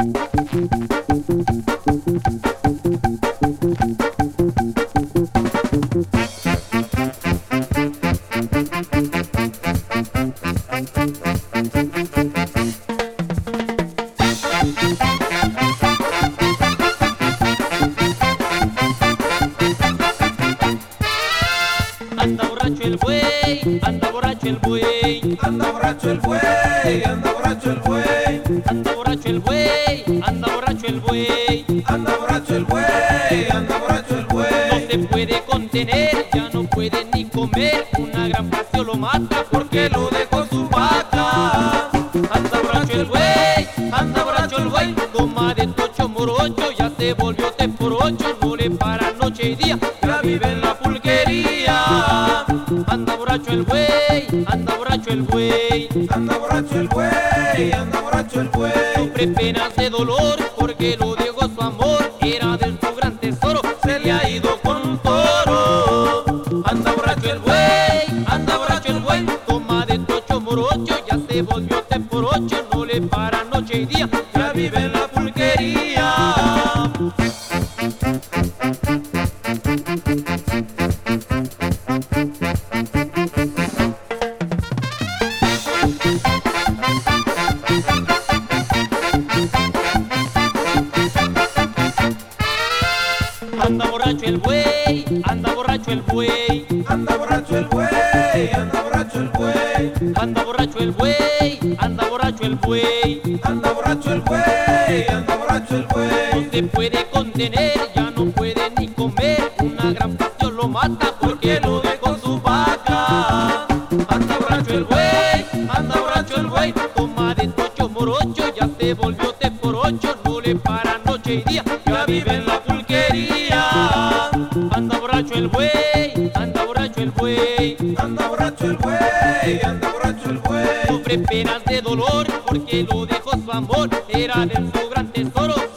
Anda borracho el buey, anda borracho el buey, Anda borracho el buey, anda borracho el buey, anda borracho el buey, anda borracho el buey. anda borracho el buey, anda borracho el No buey. se puede contener, ya no puede ni comer. Una gran pasión lo mata porque lo dejó su vaca. Anda borracho el buey, anda borracho el buey. Toma de tocho morocho, ya se volvió te por ocho. No le para noche y día, ya vive en la pulquería. Anda borracho el buey, anda borracho el buey. Anda borracho el buey, anda borracho el buey. Sufre penas de dolor porque lo dejó su amor. Era de su gran tesoro, se le ha ido con un toro. Anda borracho el buey, anda borracho el buey. Toma de tocho morocho, ya se volvió te por ocho. No le para noche y día, ya vive en la pulquería. Anda borracho el buey, anda borracho el buey, Anda borracho el buey, anda borracho el buey, anda borracho el buey, anda borracho el buey. anda borracho el buey, anda borracho el No buey. se puede contener, ya no puede ni comer. Una gran pasión lo mata porque lo dejó su vaca. Anda borracho el buey, anda borracho el buey. Toma de tocho morocho, ya se volvió te por ocho. No le para noche y día, ya vive en la pulquería. Anda borracho el buey, anda borracho el buey. Anda borracho el buey, anda borracho el buey. Sufre penas de dolor porque lo dejó su amor. Era de su gran tesoro,